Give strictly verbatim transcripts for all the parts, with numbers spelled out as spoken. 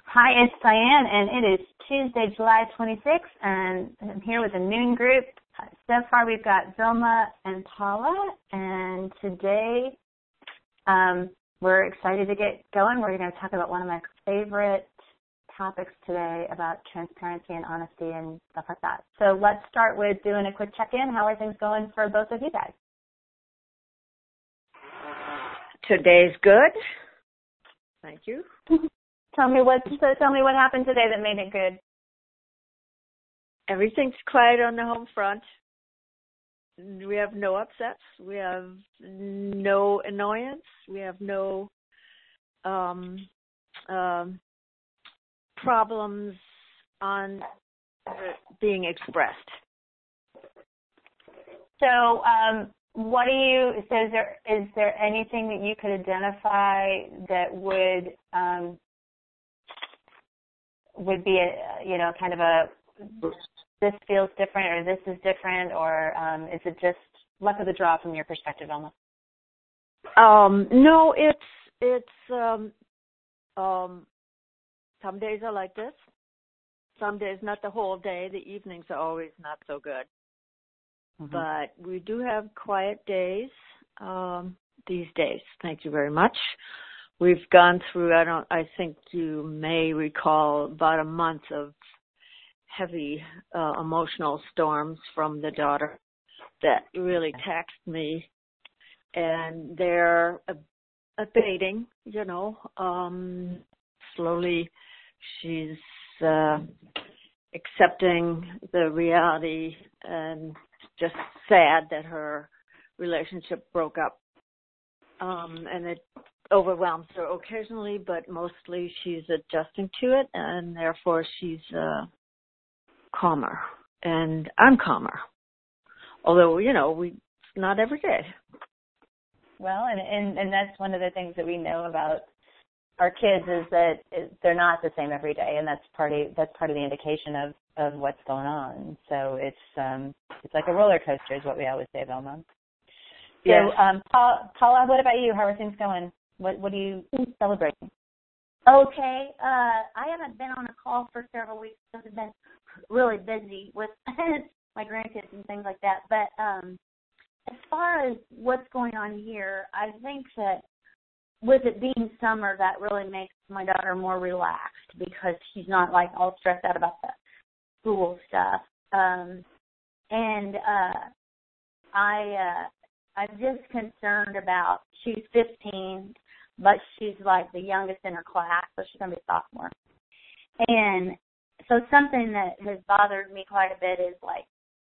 Hi, it's Diane, and it is Tuesday, July twenty-sixth, and I'm here with a noon group. So far, we've got Vilma and Paula, and today um, we're excited to get going. We're going to talk about one of my favorite topics today about transparency and honesty and stuff like that. So let's start with doing a quick check-in. How are things going for both of you guys? Today's good. Thank you. Tell me what so tell me what happened today that made it good. Everything's quiet on the home front. We have no upsets. We have no annoyance. We have no um, um, problems on uh, being expressed. So, um, what do you? So, is there is there anything that you could identify that would um, would be a, you know, kind of a, this feels different or this is different, or um, is it just luck of the draw from your perspective, Alma? Um, no, it's, it's, um, um, some days are like this. Some days, not the whole day. The evenings are always not so good. Mm-hmm. But we do have quiet days um, these days. Thank you very much. We've gone through, I don't, I think you may recall, about a month of heavy uh, emotional storms from the daughter that really taxed me, and they're abating, you know, um, slowly. She's uh, accepting the reality and just sad that her relationship broke up, um, and it overwhelms her occasionally, but mostly she's adjusting to it, and therefore she's uh, calmer, and I'm calmer. Although, you know, we not every day. Well, and, and and that's one of the things that we know about our kids is that they're not the same every day, and that's part of that's part of the indication of, of what's going on. So it's um it's like a roller coaster, is what we always say, Velma. So, yes. um, Paula, Paula, what about you? How are things going? What what are you celebrating? Okay, uh, I haven't been on a call for several weeks because I've been really busy with my grandkids and things like that. But um, as far as what's going on here, I think that with it being summer, that really makes my daughter more relaxed because she's not like all stressed out about the school stuff. Um, and uh, I, uh, I'm just concerned about, she's fifteen, but she's like the youngest in her class, so she's going to be a sophomore. And so something that has bothered me quite a bit is like,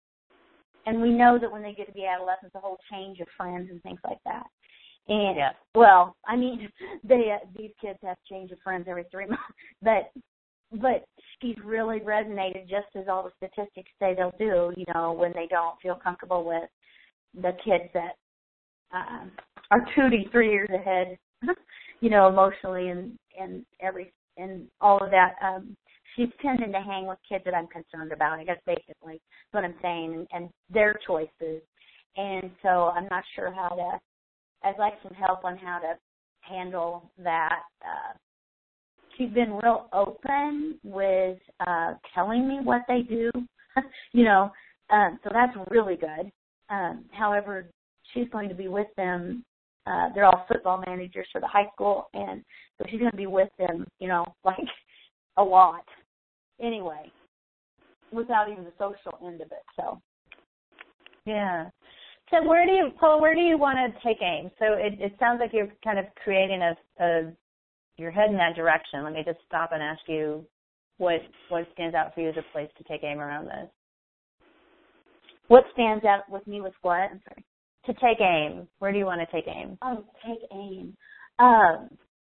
and we know that when they get to be adolescents, a whole change of friends and things like that. And, yeah. well, I mean, they, uh, these kids have change of friends every three months, but but she's really resonated just as all the statistics say they'll do, you know, when they don't feel comfortable with the kids that uh, are two to three years ahead, you know, emotionally and, and every and all of that. Um, she's tending to hang with kids that I'm concerned about, I guess basically is what I'm saying, and, and their choices. And so I'm not sure how to, I'd like some help on how to handle that. Uh, she's been real open with uh, telling me what they do, you know, um, so that's really good. Um, however, she's going to be with them. Uh, they're all football managers for the high school, and so she's going to be with them, you know, like a lot. Anyway, without even the social end of it. So, yeah. So where do you, Paul? Where do you want to take aim? So it, it sounds like you're kind of creating a, a, you're heading that direction. Let me just stop and ask you, what what stands out for you as a place to take aim around this? What stands out with me with what? I'm sorry. To take aim. Where do you want to take aim? Oh, take aim. Um,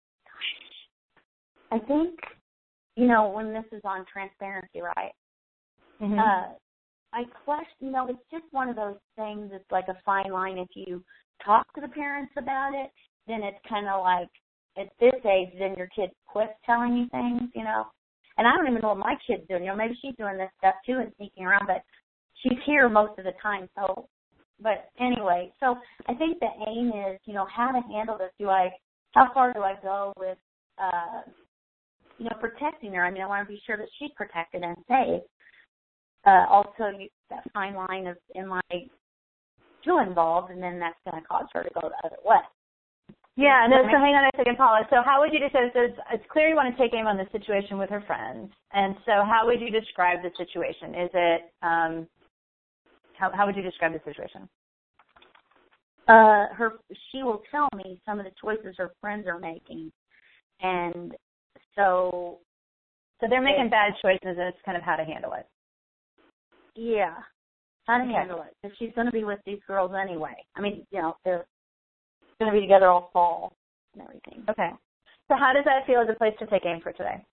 I think, you know, when this is on transparency, right? Mm-hmm. Uh, I question, you know, it's just one of those things. It's like a fine line. If you talk to the parents about it, then it's kind of like at this age, then your kid quits telling you things, you know. And I don't even know what my kid's doing. You know, maybe she's doing this stuff too and sneaking around, but she's here most of the time. So, but anyway, so I think the aim is, you know, how to handle this. Do I, how far do I go with, uh, you know, protecting her. I mean, I want to be sure that she's protected and safe. Uh, also, you, that fine line of, am I too involved, and then that's going to cause her to go the other way. Yeah, no, so hang on a second, Paula. So how would you describe, so it's, it's clear you want to take aim on the situation with her friends. And so how would you describe the situation? Is it, um, how, how would you describe the situation? Uh, her, she will tell me some of the choices her friends are making. And so. So they're making bad choices, and it's kind of how to handle it. Yeah, how to okay. handle it. Because she's going to be with these girls anyway. I mean, you know, they're going to be together all fall and everything. Okay. So how does that feel as a place to take aim for today?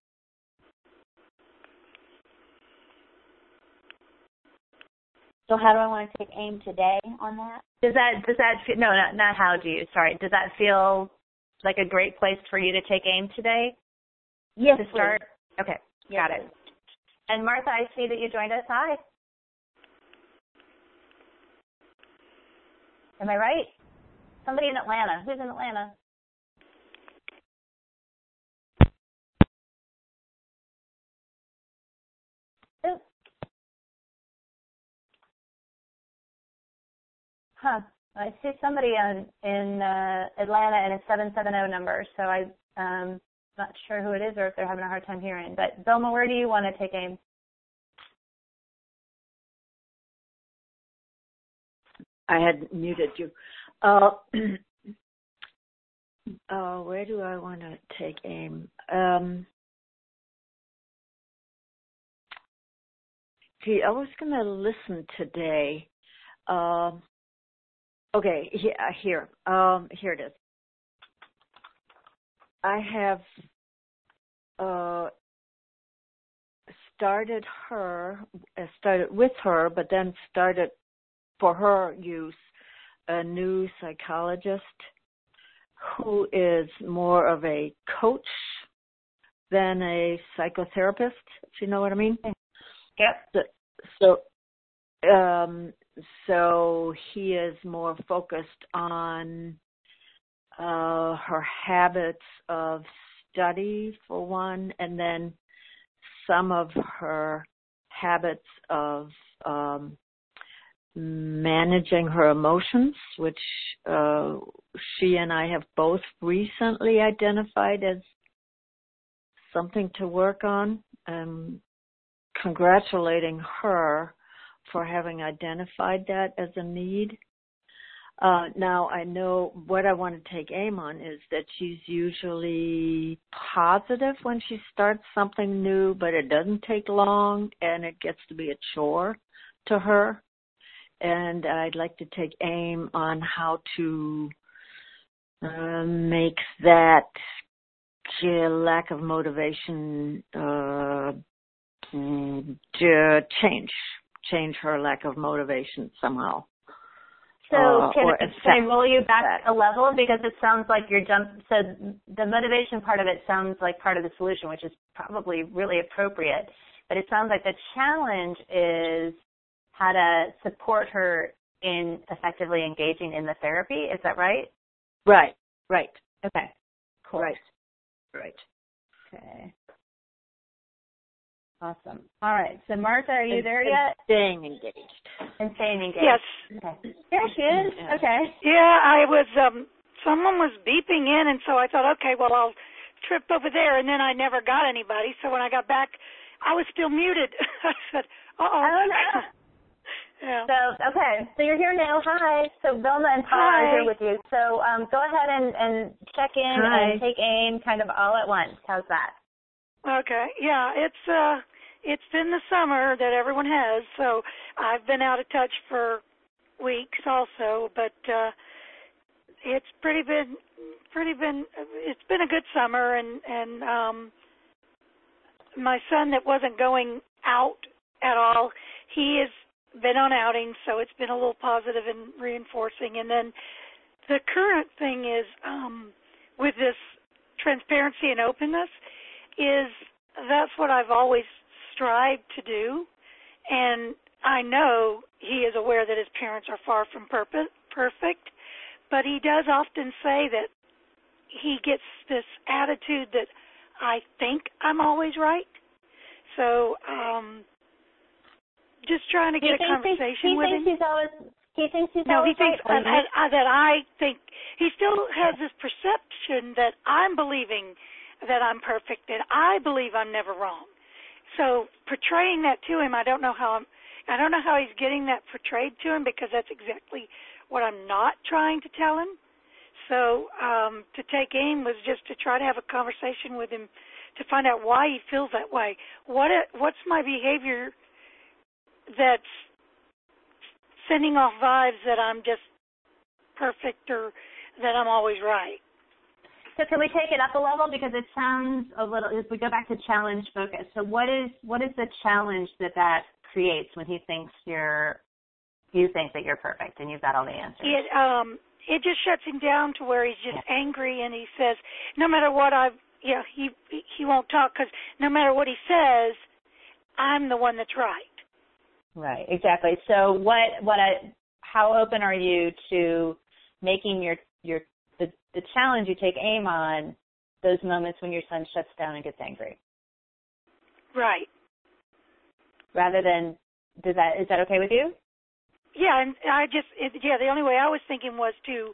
So how do I want to take aim today on that? Does that, does that feel, no, not, not how do you, sorry. Does that feel like a great place for you to take aim today? Yes, to start? Please. Okay, yes, got it. Please. And Martha, I see that you joined us. Hi. Am I right? Somebody in Atlanta. Who's in Atlanta? Ooh. Huh. I see somebody in, in uh, Atlanta and a seven seven zero number, so I'm um, not sure who it is or if they're having a hard time hearing. But, Vilma, where do you want to take aim? I had muted you. Uh, uh, where do I want to take aim? Um, see, I was going to listen today. Um, okay, here, here, um, here it is. I have uh, started her, uh, started with her, but then started for her use a new psychologist who is more of a coach than a psychotherapist, if you know what I mean. Yep. So, so, um, so he is more focused on uh, her habits of study, for one, and then some of her habits of um, managing her emotions, which uh, she and I have both recently identified as something to work on. Um, congratulating her for having identified that as a need. Uh, now, I know what I want to take aim on is that she's usually positive when she starts something new, but it doesn't take long and it gets to be a chore to her. And I'd like to take aim on how to uh, make that lack of motivation uh, change, change her lack of motivation somehow. So uh, can, I, can I roll you back a level? Because it sounds like you're jump. So the motivation part of it sounds like part of the solution, which is probably really appropriate. But it sounds like the challenge is how to support her in effectively engaging in the therapy. Is that right? Right, right. Okay, cool. Right, right. Okay. Awesome. All right. So, Martha, are you and, there and yet? Staying engaged. And staying engaged. Yes. Okay. There she is. Yeah. Okay. Yeah, I was, um, someone was beeping in, and so I thought, okay, well, I'll trip over there, and then I never got anybody. So when I got back, I was still muted. I said, uh-oh. Oh, no. Yeah. So, okay. So you're here now. Hi. So Vilma and Paula are here with you. So um, go ahead and, and check in Hi. and take aim kind of all at once. How's that? Okay. Yeah, it's uh it's been the summer that everyone has, so I've been out of touch for weeks also, but uh it's pretty been pretty been it's been a good summer, and and um my son that wasn't going out at all, he has been on outings, so it's been a little positive and reinforcing. And then the current thing is um with this transparency and openness is that's what I've always strived to do, and I know he is aware that his parents are far from perfect, but he does often say that he gets this attitude that I think I'm always right. So um, just trying to get a conversation he, he with thinks him. He's always, he thinks he's no, always he thinks right. uh, uh, that I think he still has this perception that I'm believing that I'm perfect, and I believe I'm never wrong. So portraying that to him, I don't know how I'm, I don't know how he's getting that portrayed to him, because that's exactly what I'm not trying to tell him. So um, to take aim was just to try to have a conversation with him to find out why he feels that way. What what's my behavior that's sending off vibes that I'm just perfect or that I'm always right? So can we take it up a level, because it sounds a little, if we go back to challenge focus, so what is what is the challenge that that creates when he thinks you're, you think that you're perfect and you've got all the answers? It, um, it just shuts him down to where he's just angry, and he says, no matter what I've, you know, he, he won't talk, because no matter what he says, I'm the one that's right. Right, exactly. So what, what I, how open are you to making your, your, the, the challenge you take aim on those moments when your son shuts down and gets angry? Right. Rather than, does that, is that okay with you? Yeah, and I just, it, yeah, the only way I was thinking was to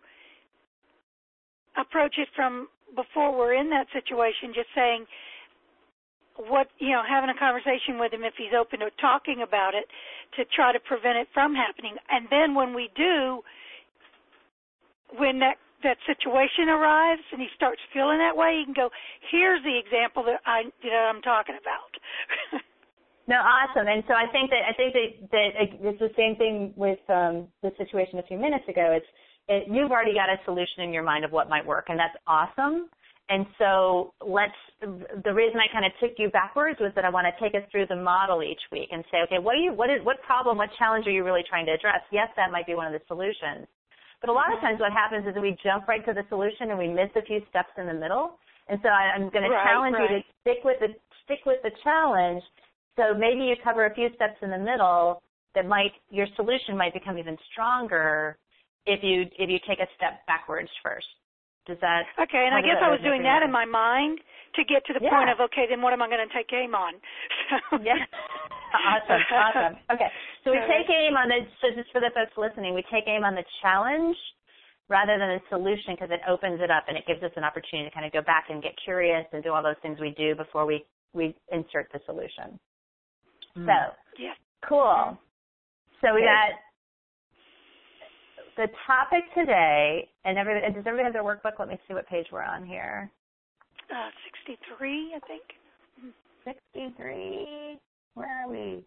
approach it from before we're in that situation, just saying what, you know, having a conversation with him if he's open to talking about it to try to prevent it from happening. And then when we do, when that, that situation arrives and he starts feeling that way, he can go, here's the example that, I, that I'm talking about. No, awesome. And so I think that I think that, that it's the same thing with um, the situation a few minutes ago. It's it, you've already got a solution in your mind of what might work, and that's awesome. And so let's. The reason I kind of took you backwards was that I want to take us through the model each week and say, okay, what do you, what is, what problem, what challenge are you really trying to address? Yes, that might be one of the solutions, but a lot of times what happens is that we jump right to the solution and we miss a few steps in the middle. And so I, I'm going to right, challenge right. you to stick with the stick with the challenge. So maybe you cover a few steps in the middle that might, your solution might become even stronger if you if you take a step backwards first. Does that? Okay, and I guess I was doing that in my mind to get to the yeah. point of, okay, then what am I going to take aim on? So. Yeah. Awesome, awesome. Okay, so we take aim on the, so just for the folks listening, we take aim on the challenge rather than the solution, because it opens it up and it gives us an opportunity to kind of go back and get curious and do all those things we do before we, we insert the solution. So, yeah. cool. So we got the topic today, and everybody, does everybody have their workbook? Let me see what page we're on here. Uh, sixty-three, I think. sixty-three. Where are we?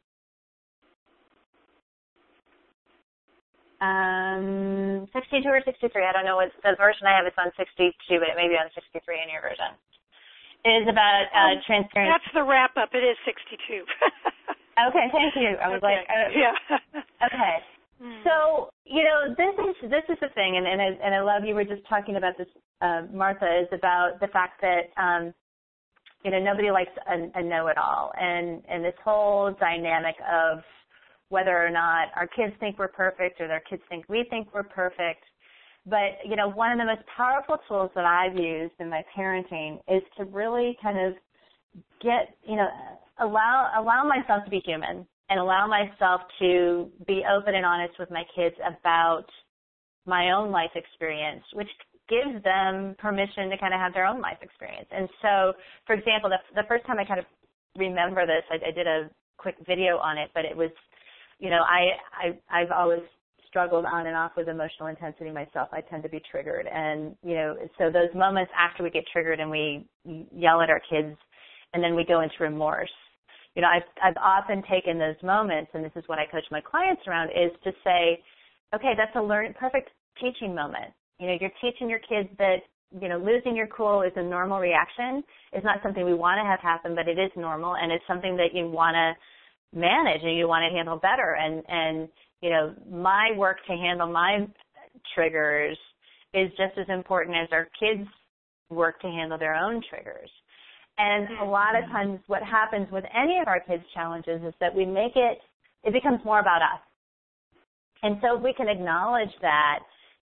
Um, sixty-two or sixty-three. I don't know what the version I have is on sixty-two, but it may be on sixty-three in your version. It is about uh, um, transparency. That's the wrap up. It is sixty-two. Okay, thank you. I was okay. like, uh, yeah. Okay. Mm. So, you know, this is this is the thing, and and I, and I love you were just talking about this, uh, Martha, is about the fact that um, you know, nobody likes a, a know-it-all, and and this whole dynamic of whether or not our kids think we're perfect or their kids think we think we're perfect. But, you know, one of the most powerful tools that I've used in my parenting is to really kind of get, you know, allow allow myself to be human and allow myself to be open and honest with my kids about my own life experience, which gives them permission to kind of have their own life experience. And so, for example, the, the first time I kind of remember this, I, I did a quick video on it, but it was, you know, I, I, I've always struggled on and off with emotional intensity myself. I tend to be triggered. And, you know, so those moments after we get triggered and we yell at our kids and then we go into remorse, you know, I've, I've often taken those moments, and this is what I coach my clients around, is to say, okay, that's a learn, perfect teaching moment. You know, you're teaching your kids that, you know, losing your cool is a normal reaction. It's not something we want to have happen, but it is normal, and it's something that you want to manage and you want to handle better. And, and, you know, my work to handle my triggers is just as important as our kids' work to handle their own triggers. And a lot of times what happens with any of our kids' challenges is that we make it, it becomes more about us. And so if we can acknowledge that,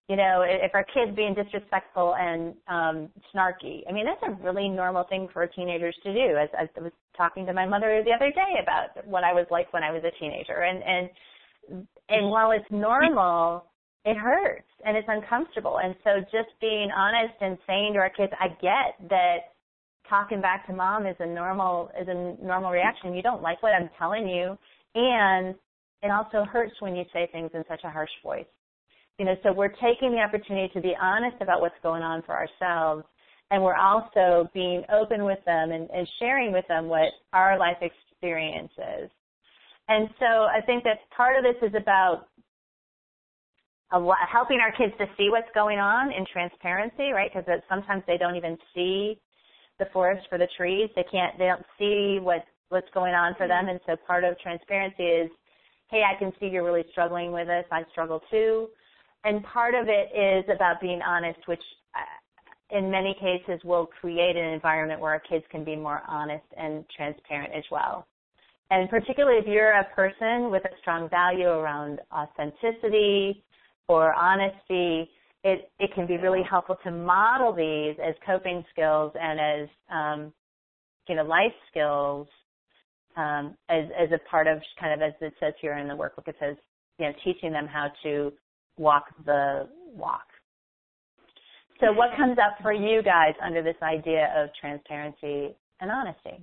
You know, if our kid's being disrespectful and um, snarky, I mean, that's a really normal thing for teenagers to do. As, as I was talking to my mother the other day about what I was like when I was a teenager. And, and, and while it's normal, it hurts and it's uncomfortable. And so just being honest and saying to our kids, I get that talking back to mom is a normal, is a normal reaction. You don't like what I'm telling you. And it also hurts when you say things in such a harsh voice. You know, so we're taking the opportunity to be honest about what's going on for ourselves, and we're also being open with them and, and sharing with them what our life experience is. And so I think that part of this is about a lot, helping our kids to see what's going on in transparency, right? Because sometimes they don't even see the forest for the trees. They can't, they don't see what, what's going on for them. And so part of transparency is, hey, I can see you're really struggling with this. I struggle too. And part of it is about being honest, which in many cases will create an environment where our kids can be more honest and transparent as well. And particularly if you're a person with a strong value around authenticity or honesty, it, it can be really helpful to model these as coping skills and as, um, you know, life skills um, as, as a part of kind of, as it says here in the workbook, it says, you know, teaching them how to walk the walk. So what comes up for you guys under this idea of transparency and honesty?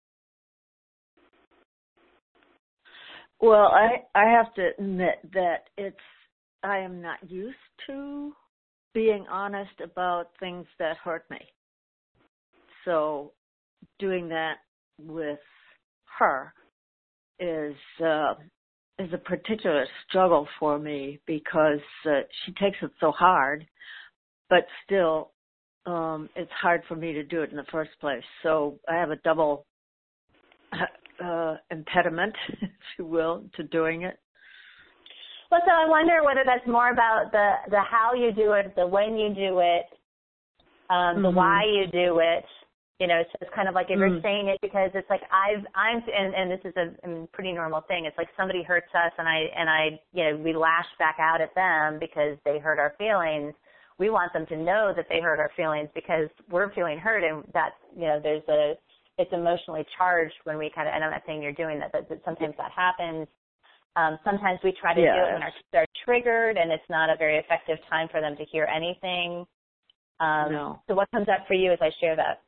Well, I I have to admit that it's I am not used to being honest about things that hurt me. So doing that with her is uh, is a particular struggle for me because uh, she takes it so hard, but still um, it's hard for me to do it in the first place. So I have a double uh, impediment, if you will, to doing it. Well, so I wonder whether that's more about the, the how you do it, the when you do it, um, mm-hmm. the why you do it. You know, so it's kind of like if mm. you're saying it because it's like I've, I'm, and, and this is a, a pretty normal thing. It's like somebody hurts us and I, and I, you know, we lash back out at them because they hurt our feelings. We want them to know that they hurt our feelings because we're feeling hurt, and that's, you know, there's a, it's emotionally charged when we kind of, and I'm not saying you're doing that, but, but sometimes that happens. Um, sometimes we try to yeah. do it when our kids are triggered and it's not a very effective time for them to hear anything. Um, no. So what comes up for you as I share that?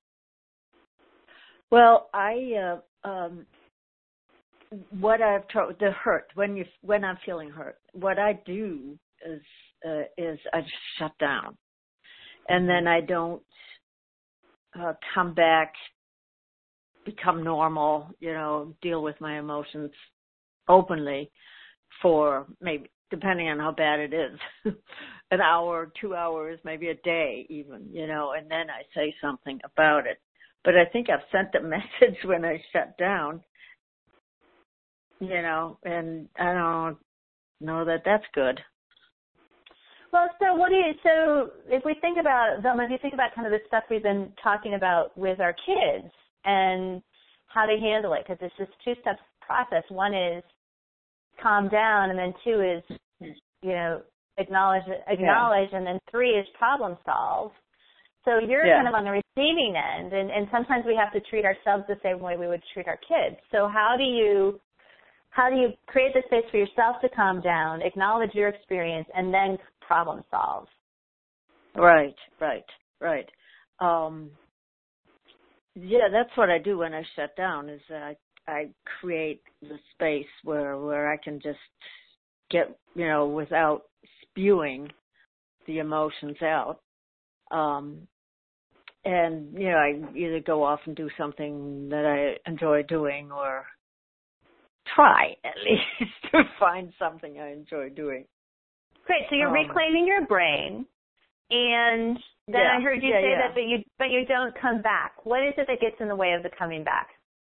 Well, I uh, um, what I've told the hurt when you when I'm feeling hurt, what I do is uh, is I just shut down, and then I don't uh, come back, become normal, you know, deal with my emotions openly for maybe, depending on how bad it is, an hour, two hours, maybe a day even, you know, and then I say something about it. But I think I've sent the message when I shut down, you know, and I don't know that that's good. Well, so what do you, so if we think about, Velma, if you think about kind of the stuff we've been talking about with our kids and how to handle it, because it's this two-step process. One is calm down, and then two is, you know, acknowledge, acknowledge, yeah. and then three is problem solve. So you're yeah. kind of on the receiving end, and, and sometimes we have to treat ourselves the same way we would treat our kids. So how do you how do you create the space for yourself to calm down, acknowledge your experience, and then problem solve? Right, right, right. Um, yeah, that's what I do when I shut down. Is I I create the space where where I can just get, you know, without spewing the emotions out. Um, and, you know, I either go off and do something that I enjoy doing or try at least to find something I enjoy doing. Great. So you're um, reclaiming your brain, and then yeah, I heard you yeah, say yeah. that, but you, but you don't come back. What is it that gets in the way of the coming back?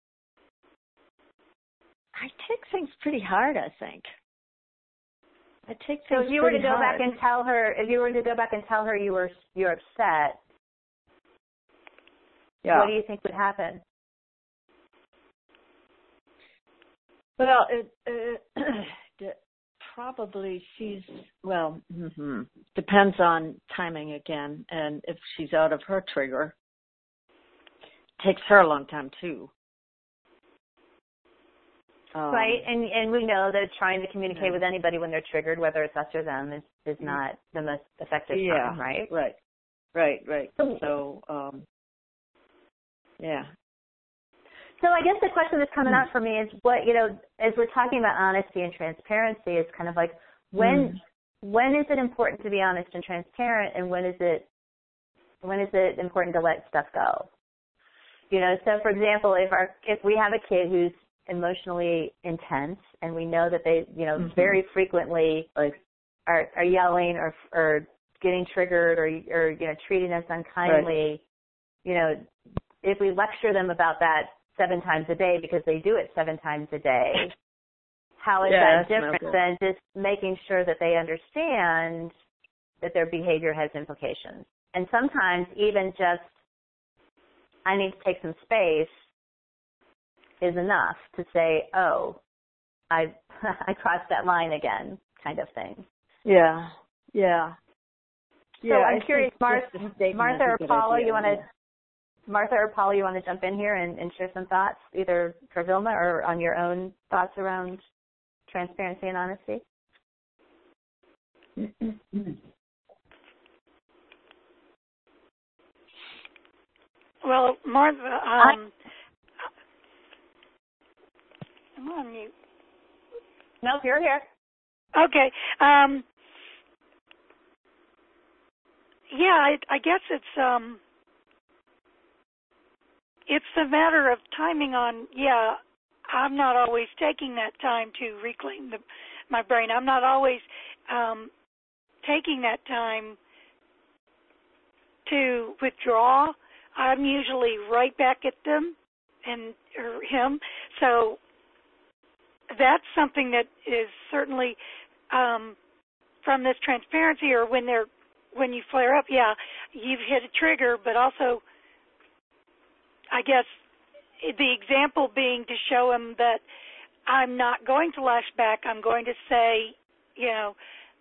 I take things pretty hard, I think. I take things So if you were to go hard. back and tell her, if you were to go back and tell her you were you're upset, yeah. what do you think would happen? Well, it, uh, probably she's, well, mm-hmm. depends on timing again. And if she's out of her trigger, takes her a long time too. Um, right, and and we know that trying to communicate yeah. with anybody when they're triggered, whether it's us or them, is, is not the most effective yeah, time, right? Right, right, right. So, um, yeah. So I guess the question that's coming up for me is what, you know, as we're talking about honesty and transparency, is kind of like when mm. when is it important to be honest and transparent, and when is it when is it important to let stuff go? You know, so for example, if our if we have a kid who's emotionally intense, and we know that they, you know, mm-hmm. very frequently like are, are yelling or or getting triggered or or you know treating us unkindly, right. you know, if we lecture them about that seven times a day because they do it seven times a day, how is yeah, that different no than just making sure that they understand that their behavior has implications? And sometimes even just I need to take some space is enough to say, oh, I I crossed that line again, kind of thing. Yeah, yeah. So yeah, I'm I curious, Martha, Martha or Paula, idea, you want to, yeah. Martha or Paula, you want to jump in here and, and share some thoughts, either for Vilma or on your own thoughts around transparency and honesty? Well, Martha, um, I'm on mute. Nope, you're here. Okay. Um, yeah, I, I guess it's um, it's a matter of timing on. Yeah, I'm not always taking that time to reclaim the, my brain. I'm not always um, taking that time to withdraw. I'm usually right back at them and or him. So that's something that is certainly um, from this transparency, or when they're when you flare up. Yeah, you've hit a trigger, but also, I guess the example being to show him that I'm not going to lash back. I'm going to say, you know,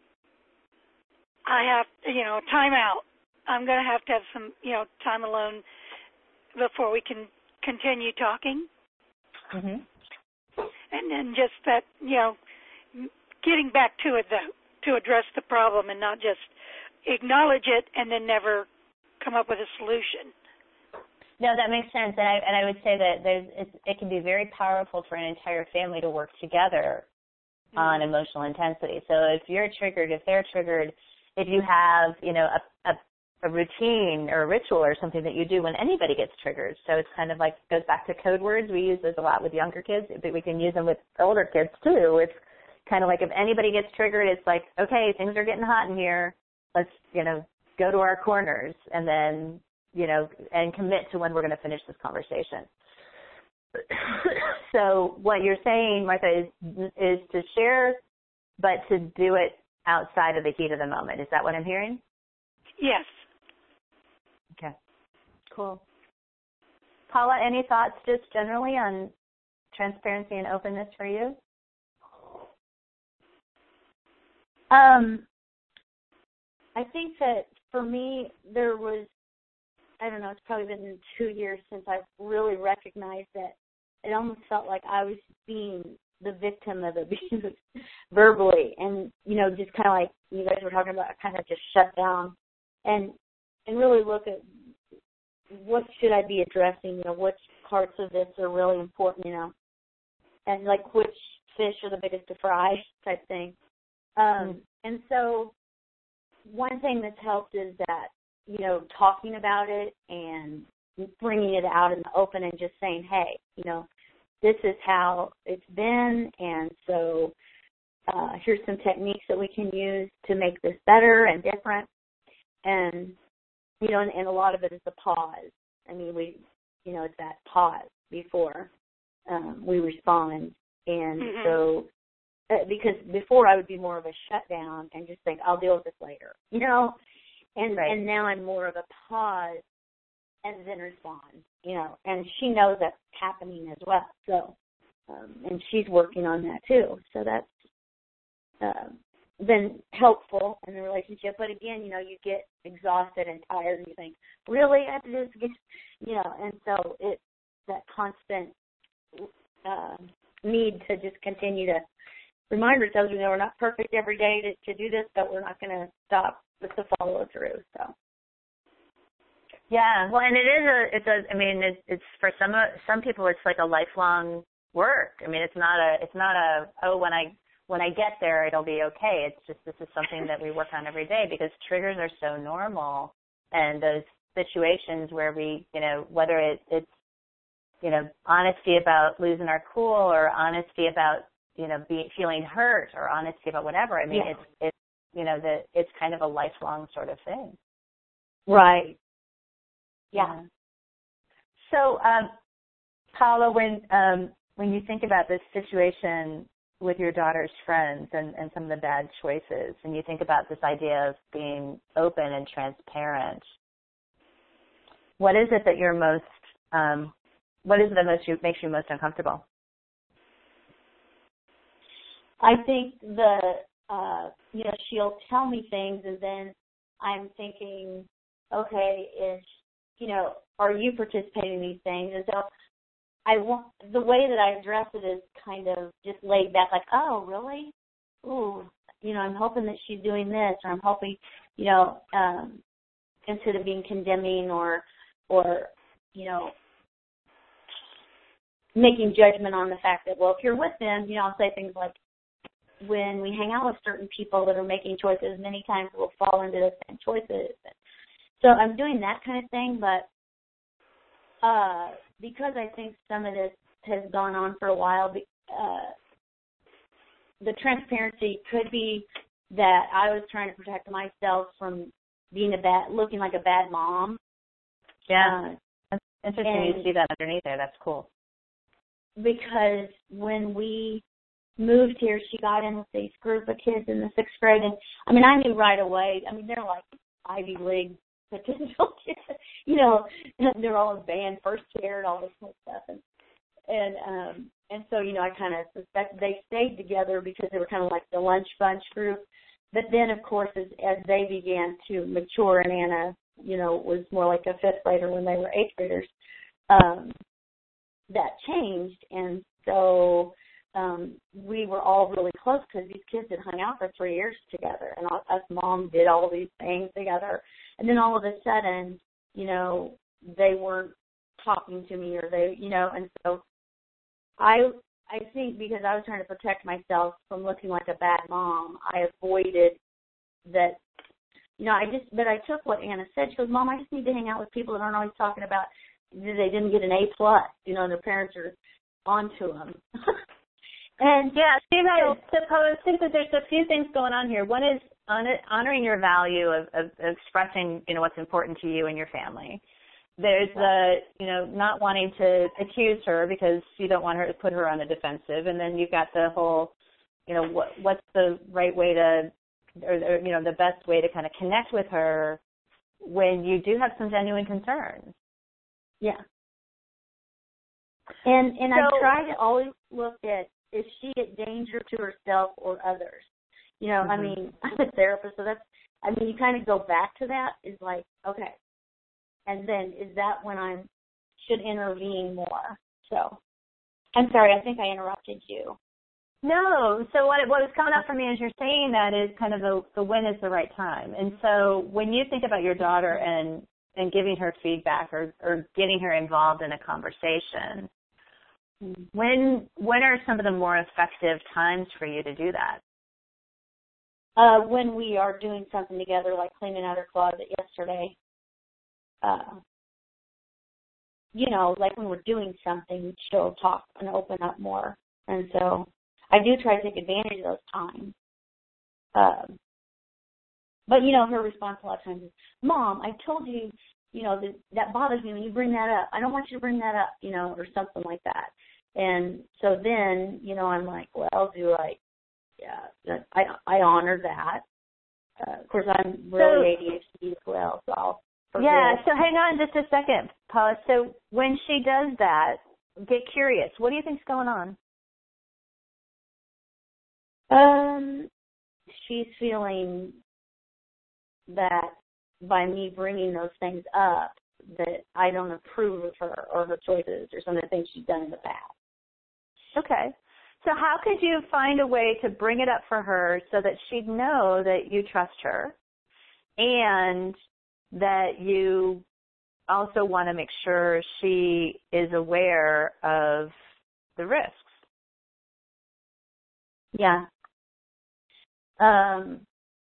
I have, you know, time out. I'm going to have to have some, you know, time alone before we can continue talking. Mm-hmm. And then just that, you know, getting back to it, though, to address the problem and not just acknowledge it and then never come up with a solution. No, that makes sense. And I, and I would say that there's, it's, it can be very powerful for an entire family to work together mm-hmm. on emotional intensity. So if you're triggered, if they're triggered, if you have, you know, a, a a routine or a ritual or something that you do when anybody gets triggered. So it's kind of like, goes back to code words. We use those a lot with younger kids, but we can use them with older kids too. It's kind of like if anybody gets triggered, it's like, okay, things are getting hot in here. Let's, you know, go to our corners and then, you know, and commit to when we're going to finish this conversation. So what you're saying, Martha, is, is to share, but to do it outside of the heat of the moment. Is that what I'm hearing? Yes. Okay, cool. Paula, any thoughts just generally on transparency and openness for you? Um, I think that for me, there was, I don't know, it's probably been two years since I've really recognized that it almost felt like I was being the victim of abuse verbally. And, you know, just kind of like you guys were talking about, kind of just shut down and and really look at what should I be addressing, you know, which parts of this are really important, you know, and like which fish are the biggest to fry type thing. Um, mm-hmm. And so one thing that's helped is that, you know, talking about it and bringing it out in the open and just saying, hey, you know, this is how it's been, and so uh, here's some techniques that we can use to make this better and different. And, you know, and, and a lot of it is the pause. I mean, we, you know, it's that pause before um, we respond. And mm-hmm. so, uh, because before I would be more of a shutdown and just think, I'll deal with this later, you know, and right. and now I'm more of a pause and then respond, you know, and she knows that's happening as well. So, um, and she's working on that too. So that's, uh, been helpful in the relationship. But again, you know, you get exhausted and tired, and you think, really, I have to do this again, you know. And so it's that constant uh, need to just continue to remind ourselves, you know, we're not perfect every day to, to do this, but we're not going to stop with the follow through. So. Yeah, well, and it is a, it's a, I mean, it, it's for some some people, it's like a lifelong work. I mean, it's not a, it's not a, oh, when I when I get there, it'll be okay. It's just this is something that we work on every day because triggers are so normal, and those situations where we, you know, whether it, it's, you know, honesty about losing our cool or honesty about, you know, be, feeling hurt or honesty about whatever. I mean, yeah. it's it's you know, the it's kind of a lifelong sort of thing. Right. Yeah. So, um, Paula, when um, when you think about this situation with your daughter's friends and, and some of the bad choices, and you think about this idea of being open and transparent, what is it that you're most, um, what is it that most you, makes you most uncomfortable? I think the, uh, you know, she'll tell me things, and then I'm thinking, okay, is you know, are you participating in these things? And so I want, the way that I address it is kind of just laid back, like, oh, really? Ooh, you know, I'm hoping that she's doing this, or I'm hoping, you know, um, instead of being condemning or, or, you know, making judgment on the fact that, well, if you're with them, you know, I'll say things like, when we hang out with certain people that are making choices, many times we'll fall into the same choices. So I'm doing that kind of thing, but uh, because I think some of this has gone on for a while, uh, the transparency could be that I was trying to protect myself from being a bad, looking like a bad mom. Yeah, uh, that's interesting. You see that underneath there. That's cool. Because when we moved here, she got in with this group of kids in the sixth grade, and I mean, I knew right away. I mean, they're like Ivy League potential kids, you know, and they're all in band, first chair, and all this kind of stuff, and and um and so you know, I kind of suspect they stayed together because they were kind of like the lunch bunch group. But then, of course, as as they began to mature, and Anna, you know, was more like a fifth grader when they were eighth graders, um, that changed, and so. Um, we were all really close because these kids had hung out for three years together, and all, us mom did all these things together. And then all of a sudden, you know, they weren't talking to me, or they, you know, and so I, I think because I was trying to protect myself from looking like a bad mom, I avoided that. You know, I just, but I took what Anna said. She goes, "Mom, I just need to hang out with people that aren't always talking about they didn't get an A plus. You know, and their parents are onto them." And yeah, Steve, I suppose think that there's a few things going on here. One is honoring your value of, of, of expressing, you know, what's important to you and your family. There's the, you know, not wanting to accuse her because you don't want her to put her on the defensive. And then you've got the whole, you know, what, what's the right way to, or, or, you know, the best way to kind of connect with her when you do have some genuine concerns. Yeah. And and so, I try to always look at, is she at danger to herself or others? You know, mm-hmm. I mean, I'm a therapist, so that's, I mean, you kind of go back to that, is like, okay. And then is that when I should intervene more? So, I'm sorry, I think I interrupted you. No, so what, what was coming up for me as you're saying that is kind of the, the when is the right time. And so when you think about your daughter and, and giving her feedback or, or getting her involved in a conversation, When when are some of the more effective times for you to do that? Uh, when we are doing something together, like cleaning out her closet yesterday. Uh, you know, like when we're doing something, she'll talk and open up more. And so I do try to take advantage of those times. Um, but, you know, her response a lot of times is, "Mom, I told you, you know, that, that bothers me when you bring that up. I don't want you to bring that up," you know, or something like that. And so then, you know, I'm like, well, do I, yeah, I I honor that. Uh, of course, I'm really so, A D H D as well, so I'll forgive. Yeah, so hang on just a second, Paula. So when she does that, get curious. What do you think's going on? Um, she's feeling that by me bringing those things up, that I don't approve of her or her choices or some of the things she's done in the past. Okay. So how could you find a way to bring it up for her so that she'd know that you trust her and that you also want to make sure she is aware of the risks? Yeah. Um,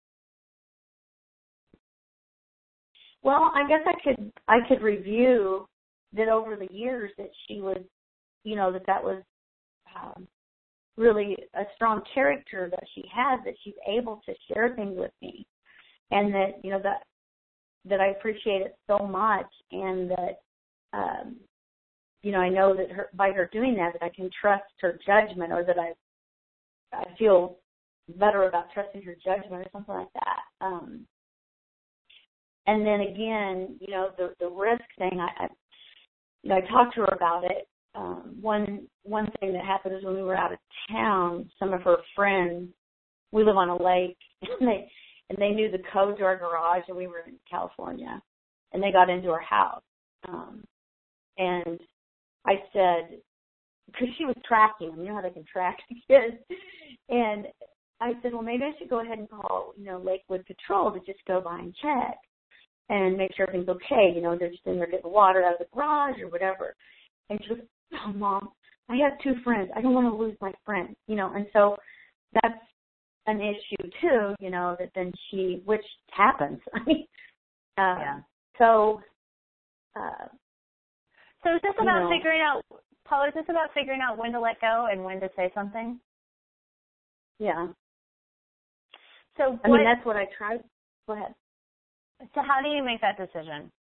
well, I guess I could I could review that over the years that she was, you know, that that was um, really a strong character that she has, that she's able to share things with me, and that, you know, that that I appreciate it so much, and that, um, you know, I know that her, by her doing that, that I can trust her judgment, or that I I feel better about trusting her judgment or something like that. Um, and then again, you know, the the risk thing, I, I you know, I talked to her about it. Um, one one thing that happened is when we were out of town, some of her friends, we live on a lake, and they and they knew the code to our garage, and we were in California, and they got into our house. Um, and I said, because she was tracking them, you know how they can track kids, and I said, well, maybe I should go ahead and call, you know, Lakewood Patrol to just go by and check and make sure everything's okay. You know, they're just in there getting water out of the garage or whatever. And she goes, oh, Mom, I have two friends. I don't want to lose my friend, you know. And so that's an issue, too, you know, that then she, which happens. I mean, uh, yeah. So, uh, so is this about know, figuring out, Paula, is this about figuring out when to let go and when to say something? Yeah. So I what, mean, that's what I tried. Go ahead. So how do you make that decision?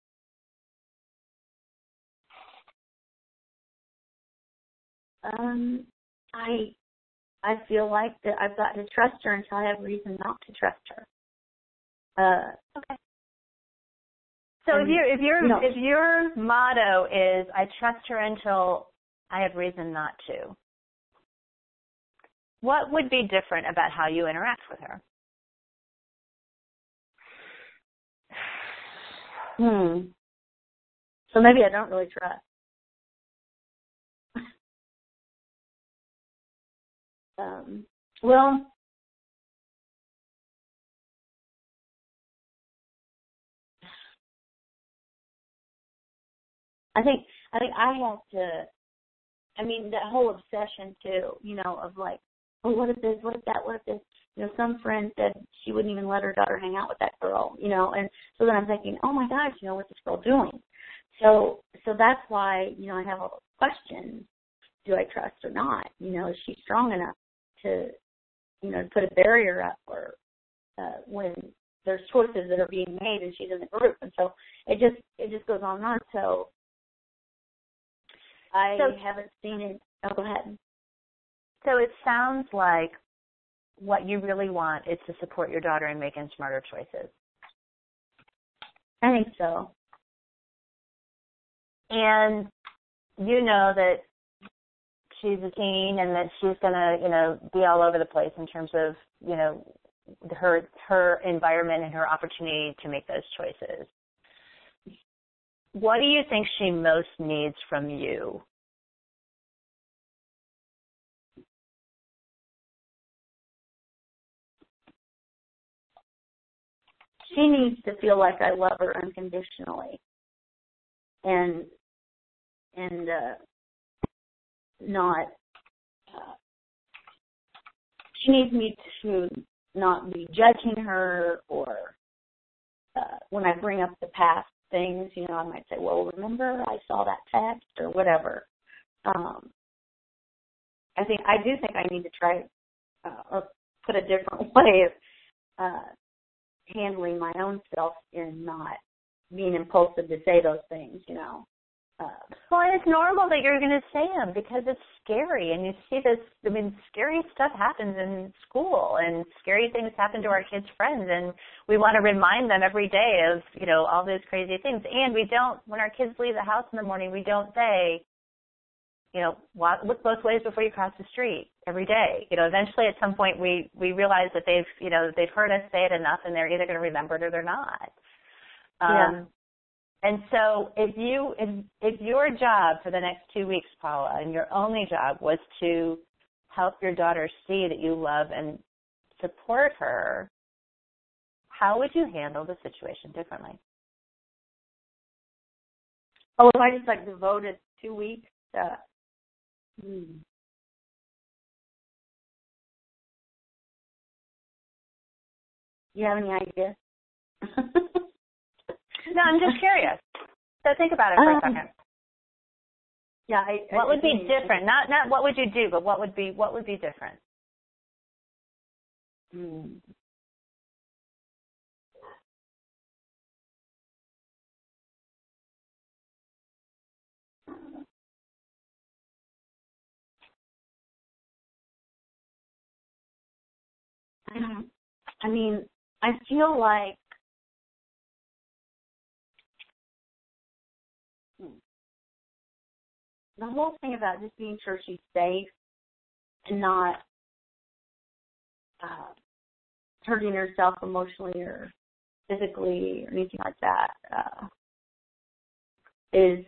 Um, I I feel like that I've got to trust her until I have reason not to trust her. Uh, okay. So if your if your you know, if your motto is I trust her until I have reason not to, what would be different about how you interact with her? Hmm. So maybe I don't really trust. um, well, I think I think I have to. I mean, that whole obsession too, you know, of like, oh, what if this? What if that? What if this? You know, some friend said she wouldn't even let her daughter hang out with that girl, you know, and so then I'm thinking, oh my gosh, you know, what's this girl doing? So, so that's why, you know, I have all those questions. Do I trust or not? You know, is she strong enough to, you know, to put a barrier up, or uh, when there's choices that are being made and she's in the group? And so it just, it just goes on and on. So I so, haven't seen it. Oh, go ahead. So it sounds like what you really want is to support your daughter in making smarter choices. I think so. And you know that she's a teen and that she's going to, you know, be all over the place in terms of, you know, her her environment and her opportunity to make those choices. What do you think she most needs from you? She needs to feel like I love her unconditionally, and and uh, not. Uh, she needs me to not be judging her, or uh, when I bring up the past things, you know, I might say, "Well, remember I saw that text," or whatever. Um, I think I do think I need to try uh, or put a different way of uh, handling my own self in not being impulsive to say those things, you know. Uh, well, and it's normal that you're going to say them because it's scary, and you see this, I mean, scary stuff happens in school, and scary things happen to our kids' friends, and we want to remind them every day of, you know, all those crazy things. And we don't, when our kids leave the house in the morning, we don't say, you know, walk, look both ways before you cross the street every day. You know, eventually at some point we, we realize that they've, you know, they've heard us say it enough and they're either going to remember it or they're not. Um, yeah. And so if you, if, if your job for the next two weeks, Paula, and your only job was to help your daughter see that you love and support her, how would you handle the situation differently? Oh, if I just like devoted two weeks to, hmm. You have any idea? No, I'm just curious. So think about it for um, a second. Yeah. I, what I, would I be different? Not not what would you do, but what would be what would be different? Hmm. I mean, I feel like the whole thing about just being sure she's safe and not uh, hurting herself emotionally or physically or anything like that uh, is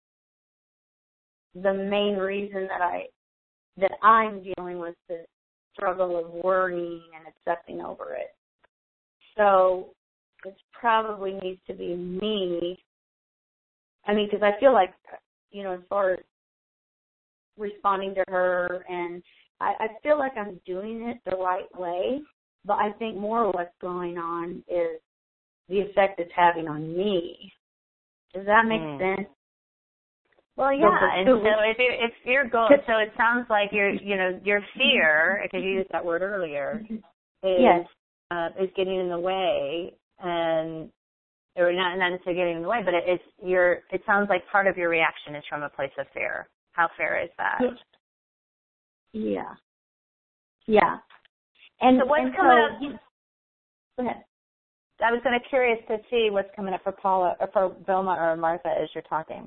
the main reason that I that I'm dealing with the struggle of worrying and obsessing over it. So it probably needs to be me. I mean, because I feel like, you know, as far as responding to her, and I, I feel like I'm doing it the right way, but I think more of what's going on is the effect it's having on me. Does that make mm. sense? Well, yeah, and so if, you, if your goal, so it sounds like your, you know, your fear, because you used that word earlier, is, yes. uh, is getting in the way, and or not, not necessarily getting in the way, but it, it's your. It sounds like part of your reaction is from a place of fear. How fair is that? Yeah, yeah. And so what's and coming so, up? Go ahead. I was kind of curious to see what's coming up for Paula, or for Vilma or Martha as you're talking.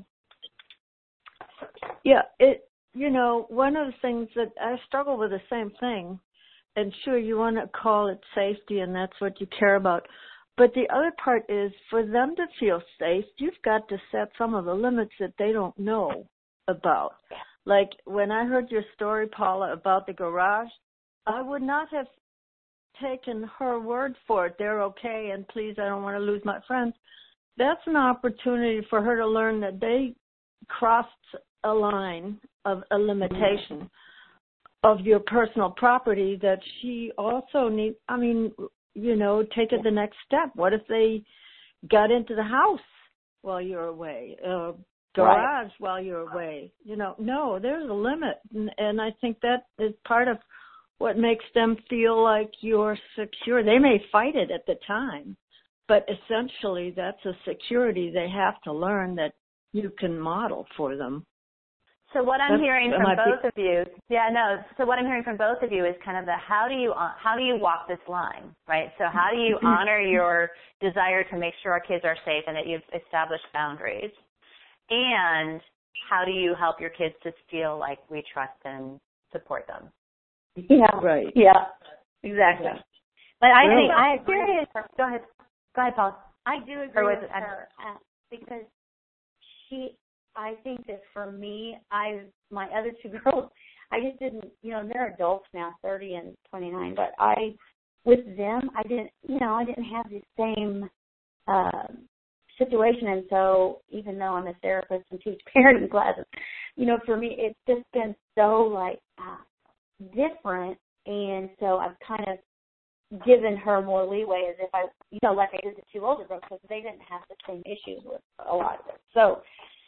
Yeah, it, you know, one of the things that I struggle with the same thing, and sure, you want to call it safety, and that's what you care about. But the other part is for them to feel safe, you've got to set some of the limits that they don't know about. Like when I heard your story, Paula, about the garage, I would not have taken her word for it. They're okay, and please, I don't want to lose my friends. That's an opportunity for her to learn that they crossed a line of a limitation of your personal property that she also needs, I mean, you know, take it the next step. What if they got into the house while you're away, uh, garage right. while you're away? You know, no, there's a limit. And, and I think that is part of what makes them feel like you're secure. They may fight it at the time, but essentially that's a security they have to learn that you can model for them. So what I'm That's, hearing from both be, of you, yeah, no. So what I'm hearing from both of you is kind of the how do you how do you walk this line, right? So how do you honor your desire to make sure our kids are safe and that you've established boundaries, and how do you help your kids to feel like we trust and support them? Yeah, right. Yeah, exactly. Yeah. But I really? think I agree. Go ahead, go ahead, Paul. I do agree with her uh, because she. I think that for me, I my other two girls, I just didn't, you know, they're adults now, thirty and twenty-nine, but I, with them, I didn't, you know, I didn't have the same uh, situation, and so even though I'm a therapist and teach parenting classes, you know, for me, it's just been so, like, uh, different, and so I've kind of given her more leeway as if I, you know, like I did the two older girls, because they didn't have the same issues with a lot of it. So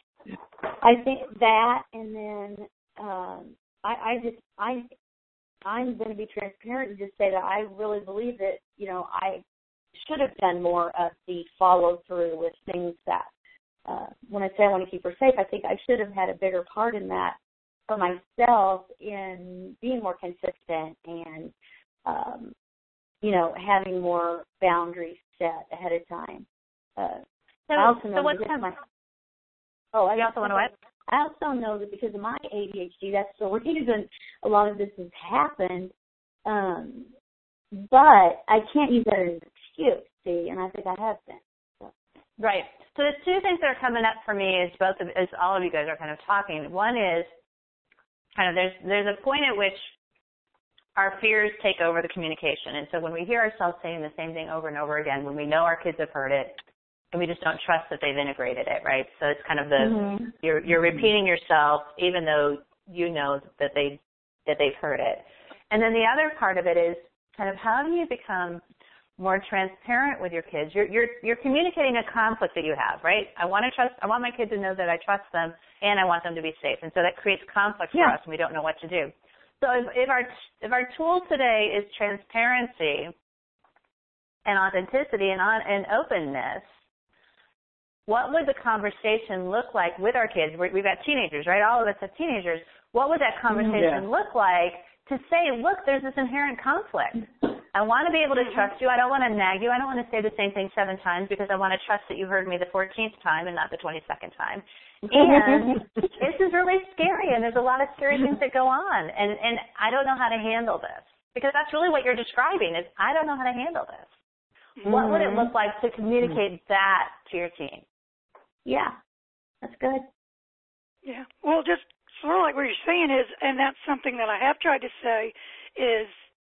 I think that, and then um, I, I just I I'm going to be transparent and just say that I really believe that, you know, I should have done more of the follow through with things that uh, when I say I want to keep her safe, I think I should have had a bigger part in that for myself in being more consistent and um, you know, having more boundaries set ahead of time. Uh, so, I also so know what's my Oh, I you also want to what? I also know that because of my A D H D, that's the reason a lot of this has happened. Um, but I can't use that as an excuse, see, and I think I have been. So. Right. So the two things that are coming up for me is both of, as all of you guys are kind of talking. One is kind of there's there's a point at which our fears take over the communication. And so when we hear ourselves saying the same thing over and over again, when we know our kids have heard it, and we just don't trust that they've integrated it, right? So it's kind of the, mm-hmm. you're, you're repeating yourself even though you know that they, that they've heard it. And then the other part of it is kind of how do you become more transparent with your kids? You're, you're, you're communicating a conflict that you have, right? I want to trust, I want my kids to know that I trust them and I want them to be safe. And so that creates conflict yeah. for us and we don't know what to do. So if, if our if our tool today is transparency and authenticity and on and openness, what would the conversation look like with our kids? We're, we've got teenagers, right? All of us have teenagers. What would that conversation yeah. look like to say, look, there's this inherent conflict. I want to be able to trust you. I don't want to nag you. I don't want to say the same thing seven times because I want to trust that you heard me the fourteenth time and not the twenty-second time. And this is really scary, and there's a lot of scary things that go on, and, and I don't know how to handle this. Because that's really what you're describing is I don't know how to handle this. Mm-hmm. What would it look like to communicate that to your team? Yeah, that's good. Yeah, well, just sort of like what you're saying is, and that's something that I have tried to say, is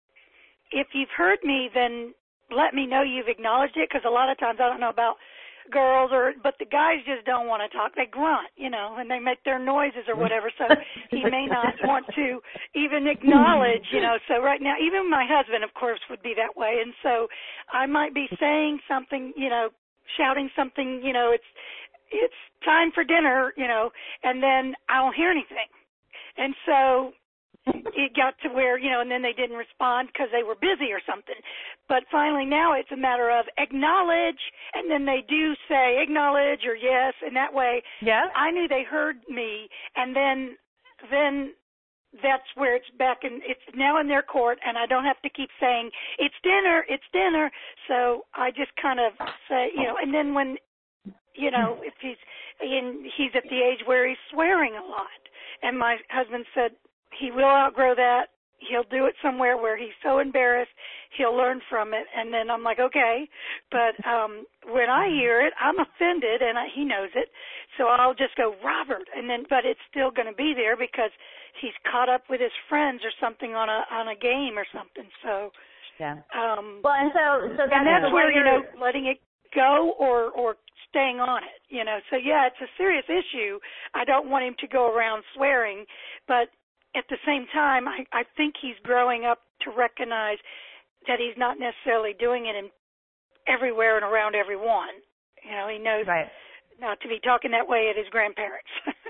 if you've heard me, then let me know you've acknowledged it, because a lot of times I don't know about girls, or but the guys just don't want to talk. They grunt, you know, and they make their noises or whatever. So he may not want to even acknowledge, you know. So right now, even my husband, of course, would be that way. And so I might be saying something, you know, shouting something, you know, it's it's time for dinner, you know, and then I don't hear anything. And so it got to where, you know, and then they didn't respond because they were busy or something. But finally now it's a matter of acknowledge, and then they do say acknowledge or yes, and that way yeah. I knew they heard me, and then then that's where it's back, and it's now in their court, and I don't have to keep saying, it's dinner, it's dinner. So I just kind of say, you know, and then when, you know, if he's, in, he's at the age where he's swearing a lot, and my husband said, he will outgrow that. He'll do it somewhere where he's so embarrassed, he'll learn from it. And then I'm like, okay. But um, when I hear it, I'm offended, and I, he knows it. So I'll just go, Robert. And then, but it's still going to be there because he's caught up with his friends or something on a on a game or something. So yeah. Um, well, and so so that's, and that's where you know letting it go or or staying on it. You know. So yeah, it's a serious issue. I don't want him to go around swearing, but at the same time, I, I think he's growing up to recognize that he's not necessarily doing it in everywhere and around everyone. You know, he knows right. not to be talking that way at his grandparents.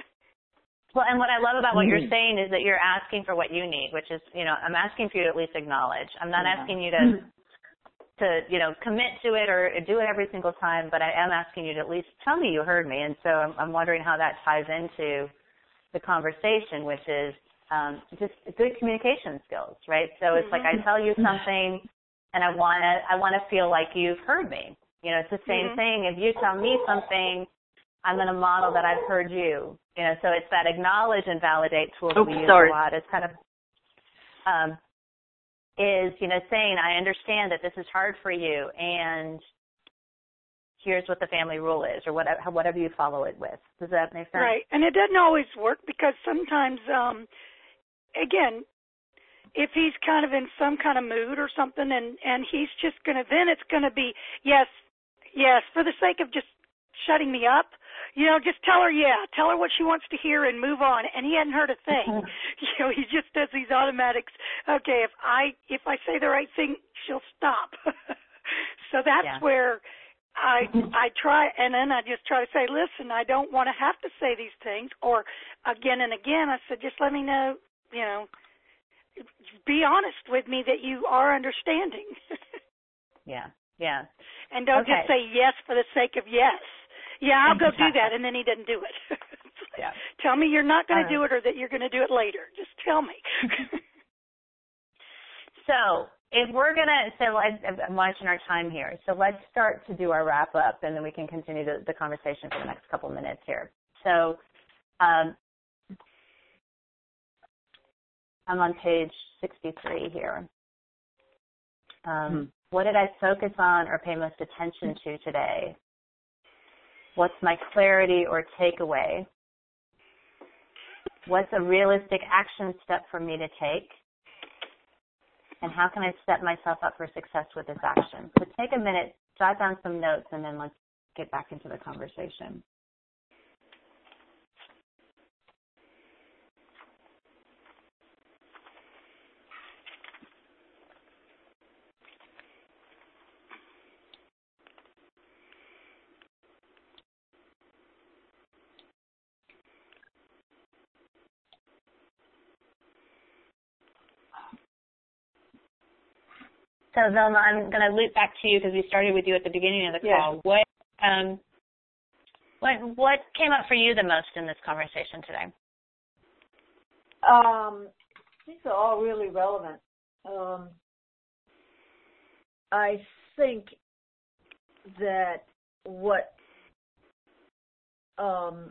Well, and what I love about what you're saying is that you're asking for what you need, which is, you know, I'm asking for you to at least acknowledge. I'm not yeah. asking you to, to, you know, commit to it or do it every single time, but I am asking you to at least tell me you heard me. And so I'm, I'm wondering how that ties into the conversation, which is, Um, just good communication skills, right? So it's mm-hmm. like I tell you something, and I want to I want to feel like you've heard me. You know, it's the same mm-hmm. thing. If you tell me something, I'm going to model that I've heard you. You know, so it's that acknowledge and validate tool that Oops, we use sorry. a lot. It's kind of um, is you know saying I understand that this is hard for you, and here's what the family rule is, or whatever whatever you follow it with. Does that make sense? Right, and it doesn't always work because sometimes. Um, Again, if he's kind of in some kind of mood or something, and, and he's just going to, then it's going to be, yes, yes, for the sake of just shutting me up, you know, just tell her, yeah, tell her what she wants to hear and move on. And he hadn't heard a thing. You know, he just does these automatics. Okay, if I if I say the right thing, she'll stop. So that's yeah. where I I try, and then I just try to say, listen, I don't want to have to say these things. Or again and again, I said, just let me know. You know, be honest with me that you are understanding. yeah, yeah. And don't okay. just say yes for the sake of yes. Yeah, I'll go do that, and then he doesn't do it. Yeah. Tell me you're not going to uh, do it or that you're going to do it later. Just tell me. So if we're going to, so I'm watching our time here, so let's start to do our wrap-up, and then we can continue the, the conversation for the next couple minutes here. So Um, I'm on page sixty-three here. Um, hmm. What did I focus on or pay most attention to today? What's my clarity or takeaway? What's a realistic action step for me to take? And how can I set myself up for success with this action? So take a minute, jot down some notes, and then let's get back into the conversation. So, Vilma, I'm going to loop back to you because we started with you at the beginning of the call. Yeah. What, um, what, what came up for you the most in this conversation today? Um, these are all really relevant. Um, I think that what um,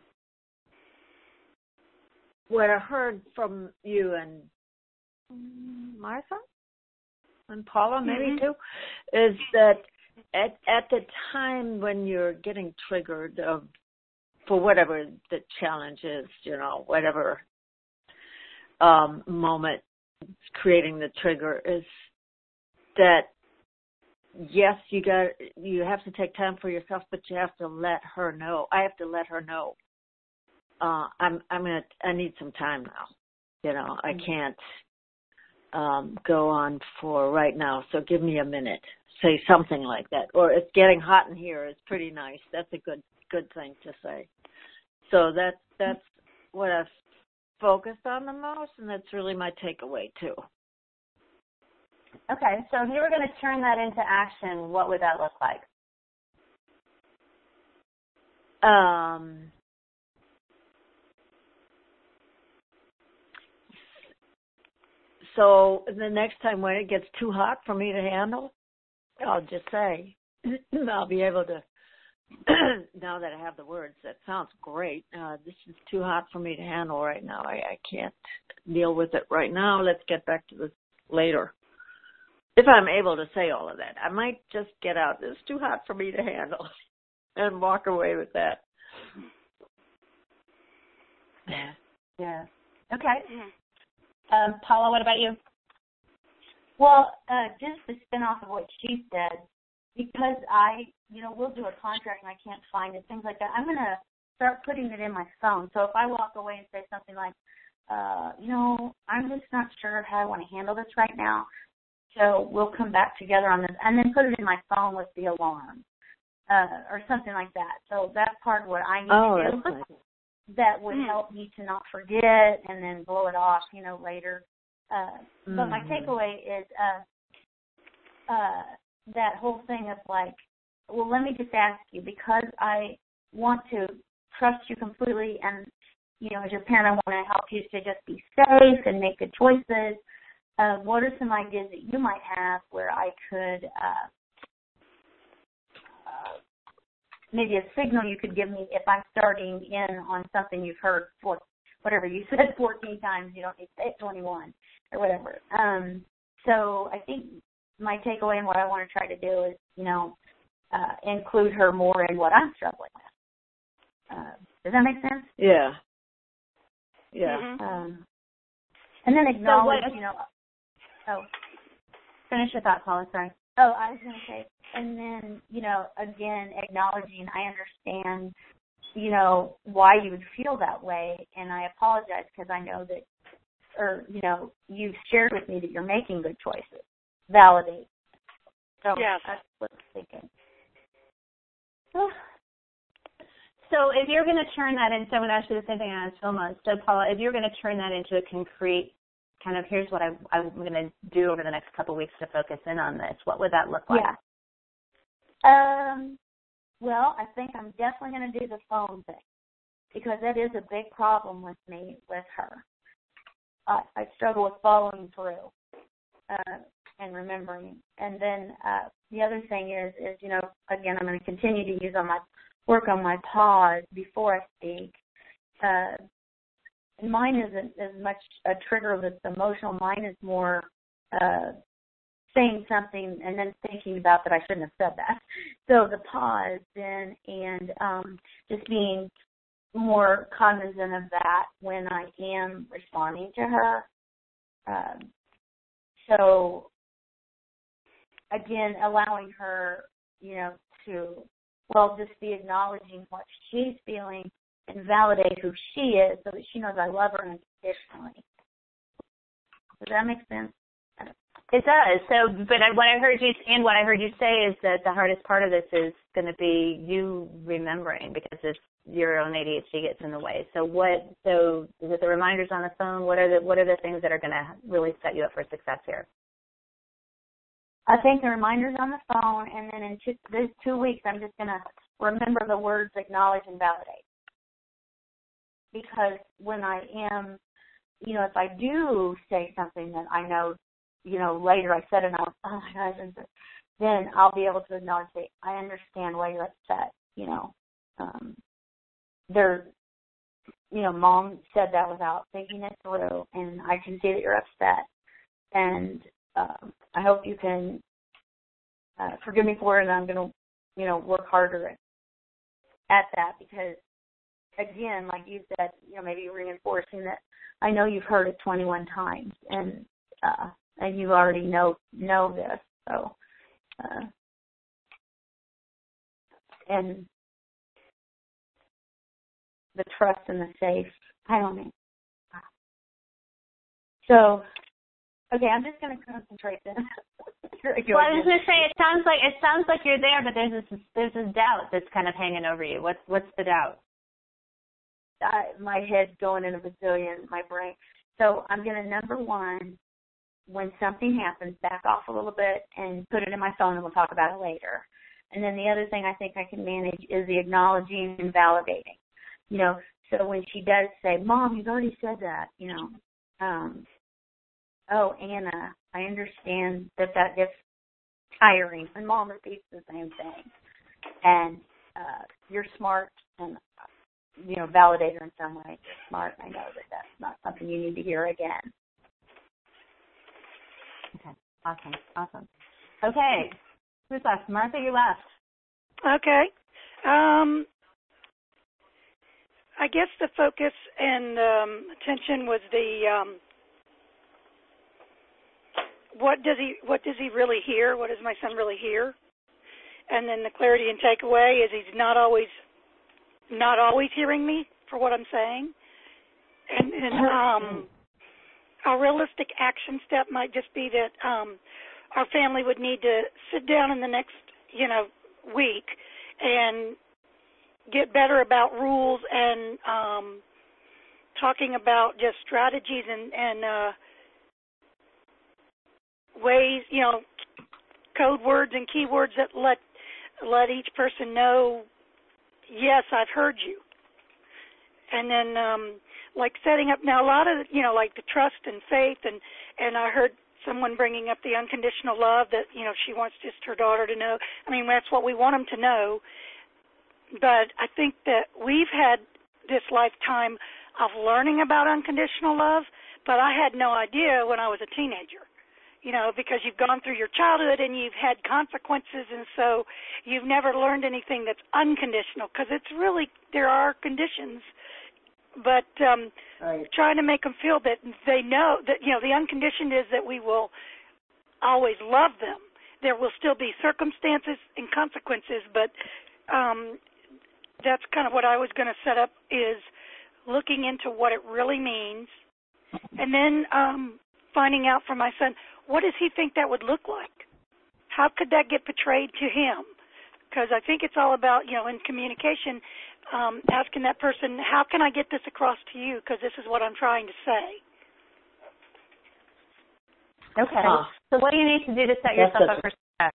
what I heard from you and Martha and Paula, maybe mm-hmm. too, is that at at the time when you're getting triggered of, for whatever the challenge is, you know, whatever um, moment creating the trigger, is that yes, you got you have to take time for yourself, but you have to let her know. I have to let her know. Uh, I'm I'm gonna I need some time now. You know, I can't um, go on for right now. So give me a minute. Say something like that. Or it's getting hot in here. It's pretty nice. That's a good good thing to say. So that's that's what I've focused on the most, and that's really my takeaway too. Okay, so if you were going to turn that into action, what would that look like? Um, so the next time when it gets too hot for me to handle, I'll just say, I'll be able to, now that I have the words, that sounds great. Uh, this is too hot for me to handle right now. I, I can't deal with it right now. Let's get back to this later. If I'm able to say all of that, I might just get out, it's too hot for me to handle, and walk away with that. Yeah. Yeah. Okay. Um, Paula, what about you? Well, uh, just to spin off of what she said, because I, you know, we'll do a contract and I can't find it, things like that, I'm going to start putting it in my phone. So if I walk away and say something like, uh, you know, I'm just not sure how I want to handle this right now, so we'll come back together on this, and then put it in my phone with the alarm, uh, or something like that. So that's part of what I need oh, to do. That's nice. That would help me to not forget and then blow it off, you know, later. Uh, mm-hmm. But my takeaway is uh, uh, that whole thing of like, well, let me just ask you, because I want to trust you completely, and, you know, as your parent, I want to help you to just be safe and make good choices. Uh, what are some ideas that you might have where I could, uh, uh, maybe a signal you could give me if I'm starting in on something you've heard for whatever you said fourteen times, you don't need to say it twenty-one or whatever. Um, so I think my takeaway and what I want to try to do is, you know, uh, include her more in what I'm struggling with. Uh, does that make sense? Yeah. Yeah. Mm-hmm. Um, and then acknowledge, so what, you know, Oh, finish your thought, Paula, sorry. Oh, I was going to say, and then, you know, again, acknowledging I understand, you know, why you would feel that way, and I apologize because I know that, or, you know, you've shared with me that you're making good choices. Validate. So yes. That's what I'm thinking. So if you're going to turn that into, I'm going to ask you the same thing I asked Vilma. So, Paula, if you're going to turn that into a concrete kind of, here's what I, I'm going to do over the next couple of weeks to focus in on this, what would that look like? Yeah. Um, well, I think I'm definitely going to do the phone thing because that is a big problem with me, with her. I, I struggle with following through uh, and remembering. And then uh, the other thing is, is, you know, again, I'm going to continue to use on my, work on my pause before I speak uh, mine isn't as much a trigger that's emotional. Mine is more uh, saying something and then thinking about that I shouldn't have said that. So the pause then and um, just being more cognizant of that when I am responding to her. Um, so, again, allowing her, you know, to, well, just be acknowledging what she's feeling and validate who she is so that she knows I love her unconditionally. Does that make sense? It does. So, but what I heard you and what I heard you say is that the hardest part of this is going to be you remembering because it's your own A D H D gets in the way. So, what? So, is it the reminders on the phone? What are the What are the things that are going to really set you up for success here? I think the reminders on the phone, and then in two, those two weeks, I'm just going to remember the words acknowledge and validate. Because when I am, you know, if I do say something that I know, you know, later I said it and I was, oh my gosh, and then I'll be able to acknowledge, say, I understand why you're upset, you know. Um, there, you know, Mom said that without thinking it through, and I can see that you're upset. And uh, I hope you can uh, forgive me for it, and I'm going to, you know, work harder at, at that because, again, like you said, you know, maybe reinforcing that I know you've heard it twenty-one times, and uh, and you already know know this. So, uh, and the trust and the safe. I don't know. So, okay, I'm just going to concentrate then. Well, I was going to say it sounds like it sounds like you're there, but there's this there's this doubt that's kind of hanging over you. What's what's the doubt? I, my head's going in a bazillion, my brain. So I'm going to, number one, when something happens, back off a little bit and put it in my phone, and we'll talk about it later. And then the other thing I think I can manage is the acknowledging and validating. You know, so when she does say, Mom, you've already said that, you know, um, oh, Anna, I understand that that gets tiring. And Mom repeats the same thing. And uh, you're smart and you know, validate her in some way. You're smart. I know that that's not something you need to hear again. Okay. Awesome. Awesome. Okay. Who's left? Martha, you left. Okay. Um, I guess the focus and um, attention was the um, what does he what does he really hear? What does my son really hear? And then the clarity and takeaway is he's not always not always hearing me for what I'm saying. And then um, a realistic action step might just be that um, our family would need to sit down in the next, you know, week and get better about rules and um, talking about just strategies and, and uh, ways, you know, code words and keywords that let let each person know, yes, I've heard you. And then, um, like setting up, now a lot of, you know, like the trust and faith, and, and I heard someone bringing up the unconditional love that, you know, she wants just her daughter to know. I mean, that's what we want them to know. But I think that we've had this lifetime of learning about unconditional love, but I had no idea when I was a teenager. You know, because you've gone through your childhood and you've had consequences, and so you've never learned anything that's unconditional, because it's really, there are conditions, but um, right. Trying to make them feel that they know that, you know, the unconditioned is that we will always love them. There will still be circumstances and consequences, but um, that's kind of what I was going to set up, is looking into what it really means, and then um, finding out for my son, what does he think that would look like? How could that get portrayed to him? Because I think it's all about, you know, in communication, um, asking that person, how can I get this across to you? Because this is what I'm trying to say. Okay. Huh. So what do you need to do to set That's yourself up for success?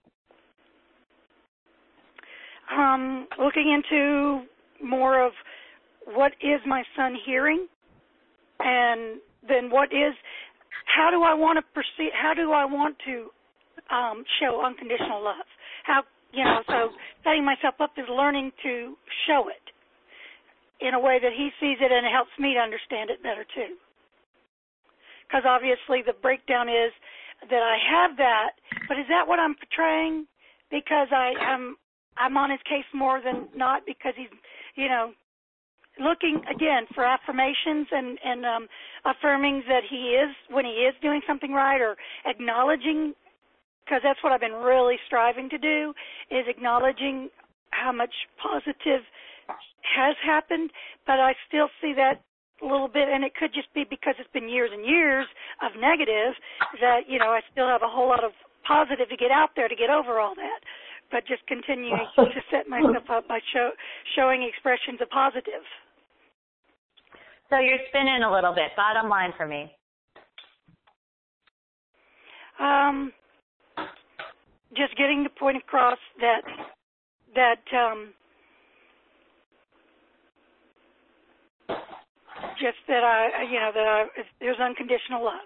Um, looking into more of what is my son hearing, and then what is, how do I want to perceive, how do I want to um, show unconditional love? How, you know, so setting myself up is learning to show it. in a way that he sees it, and it helps me to understand it better too. Because obviously the breakdown is that I have that, but is that what I'm portraying? Because I am I'm on his case more than not, because he's, you know, looking again for affirmations and and um, affirming that he is, when he is doing something right, or acknowledging, because that's what I've been really striving to do, is acknowledging how much positive has happened, but I still see that a little bit, and it could just be because it's been years and years of negative that, you know, I still have a whole lot of positive to get out there to get over all that, but just continuing to set myself up by show, showing expressions of positive. So you're spinning a little bit. Bottom line for me. Um, just getting the point across that that um, just that I, you know, that I, there's unconditional love.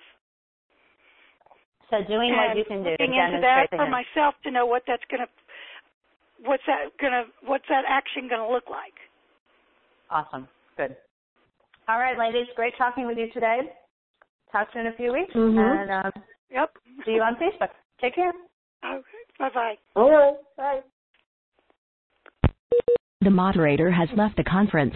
So doing and what you can do to looking into that demonstrate for him. myself to know what that's gonna, what's that gonna, what's that action gonna look like. Awesome. Good. All right, ladies. Great talking with you today. Talk to you in a few weeks. Mm-hmm. And um, Yep. see you on Facebook. Take care. Okay. Bye-bye. All right. Bye. The moderator has left the conference.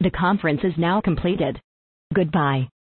The conference is now completed. Goodbye.